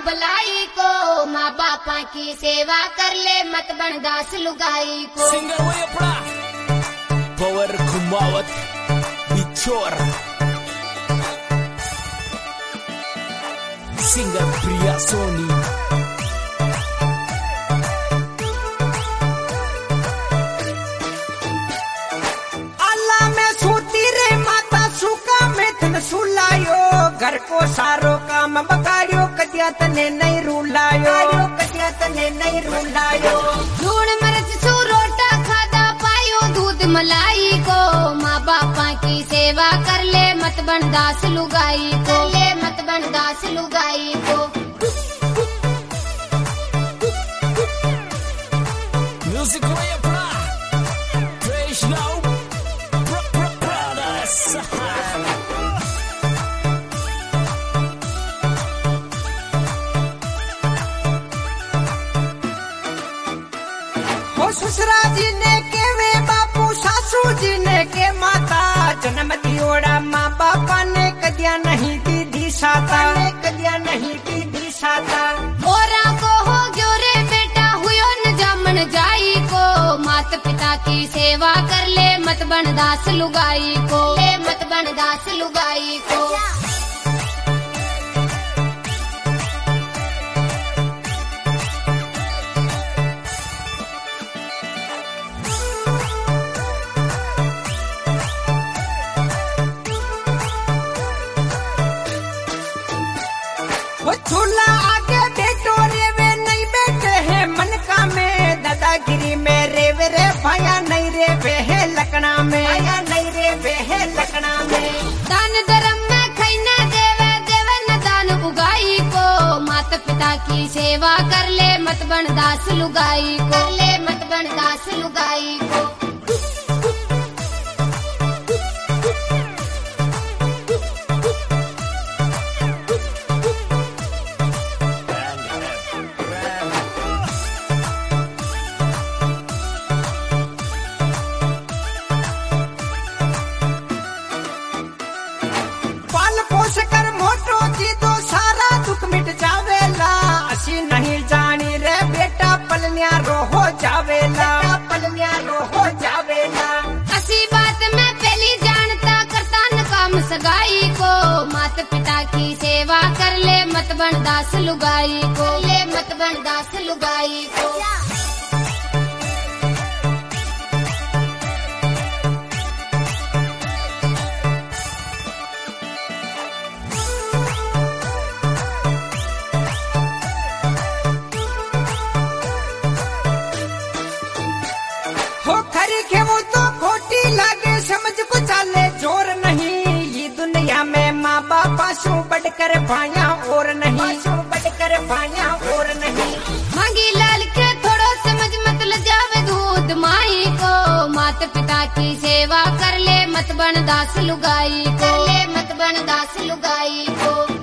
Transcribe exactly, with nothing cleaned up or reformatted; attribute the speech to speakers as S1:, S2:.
S1: भलाई को, माँ बापा की सेवा कर ले मत बन दास लुगाई को।
S2: सिंगर वो अपना पावर कुमावत बिचोर, सिंगर प्रिया सोनी।
S3: अल्लाह में सूती रे माता सुका में थन सुलायो, घर को सारो काम बगाड़ियो कदिया तने नहीं रुलायो, कदिया तने नहीं रुलायो।
S1: लूण मिर्च सू रोटा खादा पायो दूध मलाई को, माँ बापा की सेवा कर ले मत बन दास लुगाई को, ले मत बन दास लुगाई को।
S2: म्यूजिक वो अपना वैष्णव ब्रदर्स।
S3: हो ससुरा जी ने के वे बापू, सासू जी ने के माता, जन्म दियोड़ा माँ बापा ने कदिया नहीं दी दी साता, कदिया नहीं दी दी साता।
S1: ओरा को हो जो रे बेटा हुयो न जामन जाई को, माता पिता की सेवा कर ले मत बन दास लुगाई को, ले मत बन दास लुगाई को।
S3: वो झूला आगे बेटो रे वे नहीं बैठे हैं मन का में, दादागिरी में रे वे रे भाया नहीं रे वे है लकड़ा में, भाया नहीं रे वे है लकड़ा में।
S1: दान धर्म में खैना देवे देवे न दान उगाई को, माता पिता की सेवा कर ले मत बन दास लुगाई को, ले मत बन दास लुगाई को।
S3: पोस कर मोटो जी दो सारा दुख मिट जावेला, असी नहीं जानी रे बेटा पलनिया रो हो जावेला, पलनिया रो हो जावेला।
S1: असी बात में पहली जानता करता न काम सगाई को, माता पिता की सेवा कर ले मत बन दास लुगाई को, ले मत बन दास लुगाई को।
S3: हो खरी के वो तो खोटी लागे समझ को चाले जोर नहीं, ये दुनिया में माँ बापा सु बढ़कर भाया और नहीं, सु बढ़कर भाया और नहीं।
S1: मांगी लाल के थोड़ो समझ मत ल जावे दूध माई को, माता पिता की सेवा कर ले मत बन दास लुगाई को, ले मत बन दास लुगाई को।